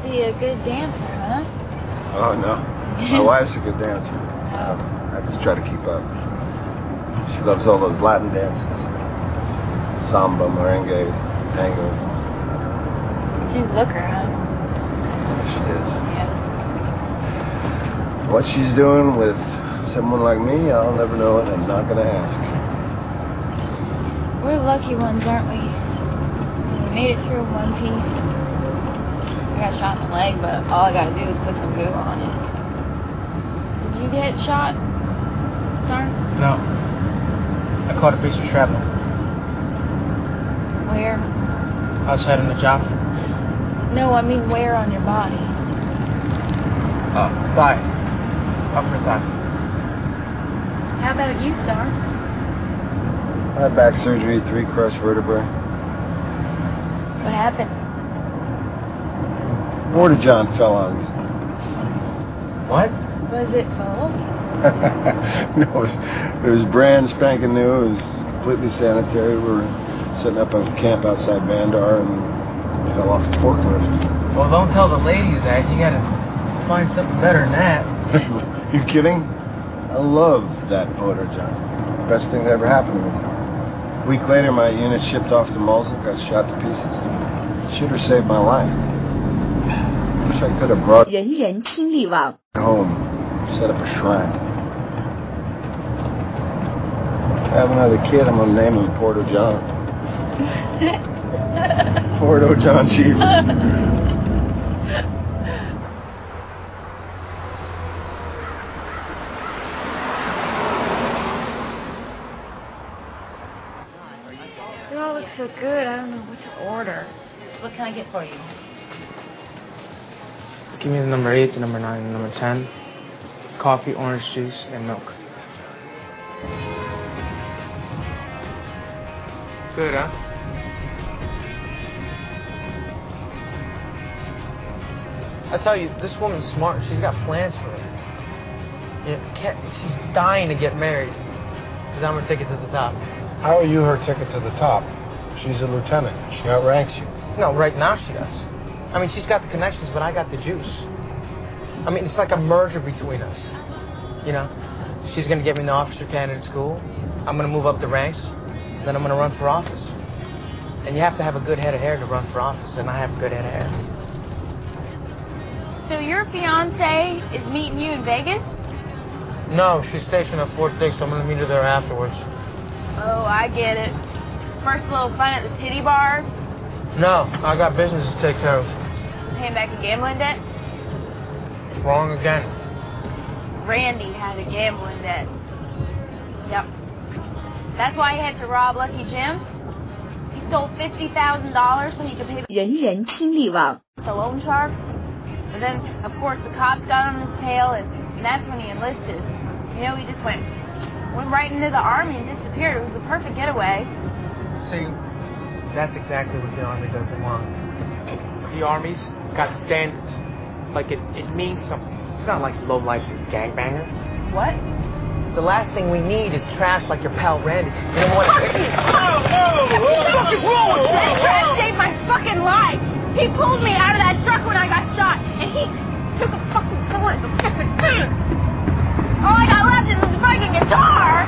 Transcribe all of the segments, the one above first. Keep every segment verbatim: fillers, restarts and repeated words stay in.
be a good dancer, huh? Oh, no. My wife's a good dancer. Um, I just try to keep up. She loves all those Latin dances. Samba, merengue, tango. She's a looker, huh? She is. Yeah. What she's doing with someone like me, I'll never know it. I'm not going to ask. We're lucky ones, aren't we? We made it through one piece. I got shot in the leg, but all I gotta do is put some goo on it. Did you get shot, Sarn? No. I caught a piece of shrapnel. Where? Outside in the job. No, I mean where on your body? Uh, thigh. Upper thigh. How about you, Sarn? I had back surgery, three crushed vertebrae. What happened? Porta-John fell on me. What? Was it full? No, it was, it was brand spanking new. It was completely sanitary. We were setting up a camp outside Bandar and fell off the forklift. Well, don't tell the ladies that. You gotta find something better than that. You kidding? I love that Porta-John. Best thing that ever happened to me. A week later, my unit shipped off to Mosul, got shot to pieces. Should have saved my life. Wish I could have brought it home, set up a shrine. If I have another kid, I'm gonna name him Porta-John. Porta-John Cheever. They all look so good, I don't know what to order. What can I get for you? Give me the number eight, the number nine, the number ten. Coffee, orange juice, and milk. Good, huh? I tell you, this woman's smart. She's got plans for it. Yeah, can't, she's dying to get married. Because I'm her ticket to the top. How are you her ticket to the top? She's a lieutenant. She outranks you. No, right now she does. I mean, she's got the connections, but I got the juice. I mean, it's like a merger between us. You know? She's going to get me in the officer candidate school. I'm going to move up the ranks. Then I'm going to run for office. And you have to have a good head of hair to run for office, and I have a good head of hair. So your fiance is meeting you in Vegas? No, she's stationed at Fort Dix, so I'm going to meet her there afterwards. Oh, I get it. First little fun at the titty bars? No, I got business to take care of. Paying back a gambling debt? Wrong again. Randy had a gambling debt. Yep. That's why he had to rob Lucky Jim's. He stole fifty thousand dollars so he could pay the loan shark. But then, of course, the cops got on his tail, and, and that's when he enlisted. You know, he just went, went right into the army and disappeared. It was the perfect getaway. See, that's exactly what the Army doesn't want. The Army's got standards. Like, it, it means something. It's not like low-life gangbanger. What? The last thing we need is trash like your pal Randy. You know what? What the fuck is wrong with you? That saved my fucking life! He pulled me out of that truck when I got shot, and he took a fucking bullet in the fucking face! All I got left is this fucking guitar!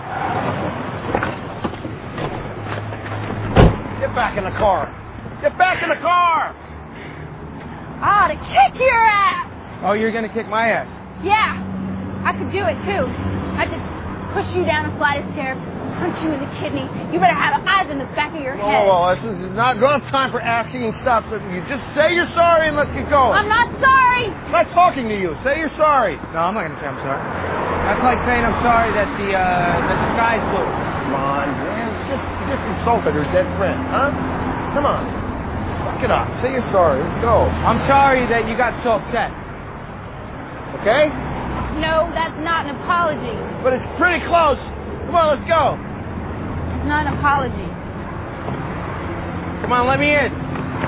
Get back in the car. Get back in the car! Ah, to kick your ass! Oh, you're gonna kick my ass? Yeah, I could do it too. I just push you down a flight of stairs, punch you in the kidney. You better have eyes in the back of your head. Oh, well, this is not good time for asking and stuff. So you just say you're sorry and let's get going. I'm not sorry! I'm not talking to you. Say you're sorry. No, I'm not gonna say I'm sorry. That's like saying I'm sorry that the, uh, that the sky's blue. Come on, man. Just, just insulted her dead friend, huh? Come on. Fuck it up. Say you're sorry. Let's go. I'm sorry that you got so upset. Okay? No, that's not an apology. But it's pretty close. Come on, let's go. It's not an apology. Come on, let me in.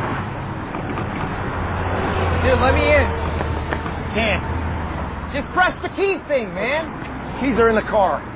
Dude, let me in. Can't. Just press the key thing, man. Keys are in the car.